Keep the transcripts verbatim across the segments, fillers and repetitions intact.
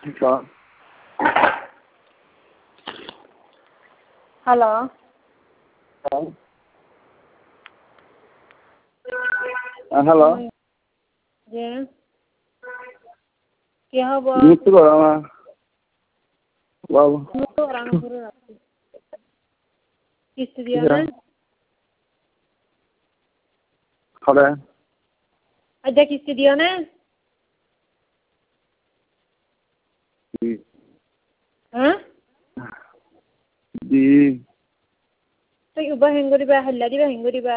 Có. Hello. Có. À, hello. Yeah. কি হবো? মৃত্যু করো না। বাবু। মৃত্যু করানো পুরো রাখছি। কিস্তি দিও না? হবে। আজ কিস্তি দিও না? জি। হ্যাঁ? জি। তুই উবা হেঙ্গরিবা হাল্লা দিবা হেঙ্গরিবা।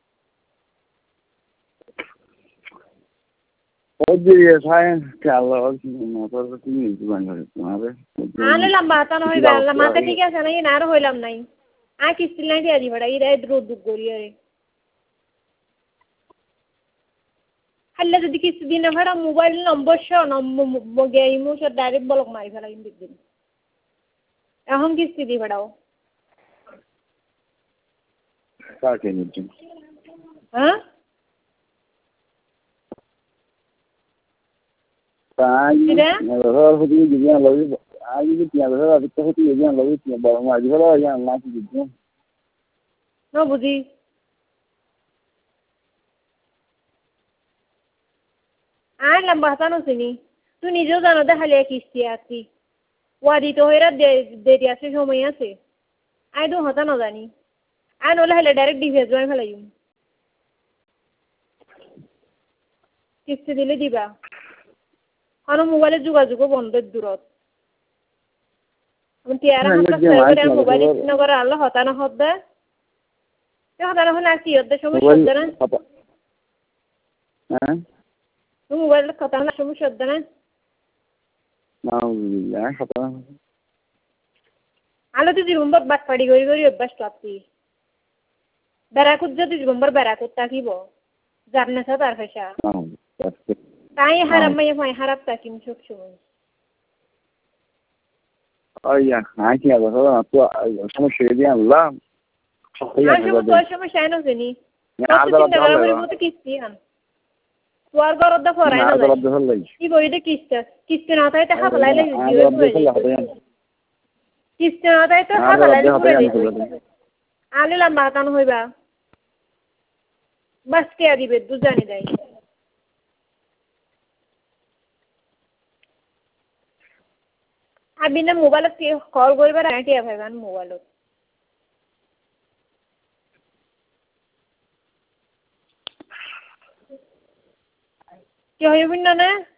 Oye, ¿sabes qué hablo? No puedo decir ni tu baño de tu madre. আলে লম্বা হাতা না হইবা লম্বাতে ঠিক আছে নাকি না আর হইলাম নাই আ কিস্তি নাই দিয়া দিবড়া ইরা রোদ দুগ করিয়া রে হাল্লা যদি কিস্তি দিন না ভাড়া মোবাইল নম্বর সহ নম্বর গেই মু সব ডাইরেক্ট ব্লক মারি ফেলা কিন্তু দিন এখন কিস্তি দি ভাড়াও কাকে নিচ্ছি হ্যাঁ তাই ধর হতে যদি লাগি আজ যদি তিন ধর আদিত্য হতে যদি লাগি তিন বড় মাঝ হলো ইয়া না কি দিচ্ছি না বুঝি আর লম্বা হাতা নছিনি তুই নিজেও জানো দে হালিয়া কিস্তি আছি ওয়াদি তো হইরা দেরি আছে সময় আছে আই দু হতা না জানি আই নলে হালে ডাইরেক্ট ডিভিএস জয় ফেলাইম কিস্তি দিলে দিবা আর মোবাইলে যোগাযোগও বন্ধ দূরত আমি তিয়ারা হাত করে মোবাইল ইস্তেমাল করে আল্লাহ হতা না হত দে হতা না হলে আর কি হতে সমস্যা হচ্ছে না হ্যাঁ তুমি মোবাইল হতা না সমস্যা হচ্ছে না নাউজুবিল্লাহ হতা আলো তো জীবন বর বাট পাড়ি গড়ি গড়ি অভ্যাস করছি বেড়াকুত যদি জীবন বর বেড়াকুত থাকিব জানে সা তার ভাষা তাই হারাম মাইয়া মাই হারাপ থাকিম সব সময় আইয়া হ্যাঁ কি হবে তো সমস্যা দিয়ে আল্লাহ তোর সমস্যা আইনো জানি চিন্তা করা পরিব তো কিস্তি আন তোর ঘর দা ফরাই না যাই কি বইতে কিস্তি কিস্তি না তাই তা হাফলাই লাই কিস্তি না তাই তো হাফলাই লাই আলে লম্বা কান হইবা বাস কে দিবে দু জানি দেয় আবিনা মোবাইল কল করিবার আগে টিয়া ভাইবান মোবাইলত কি হইবিন না না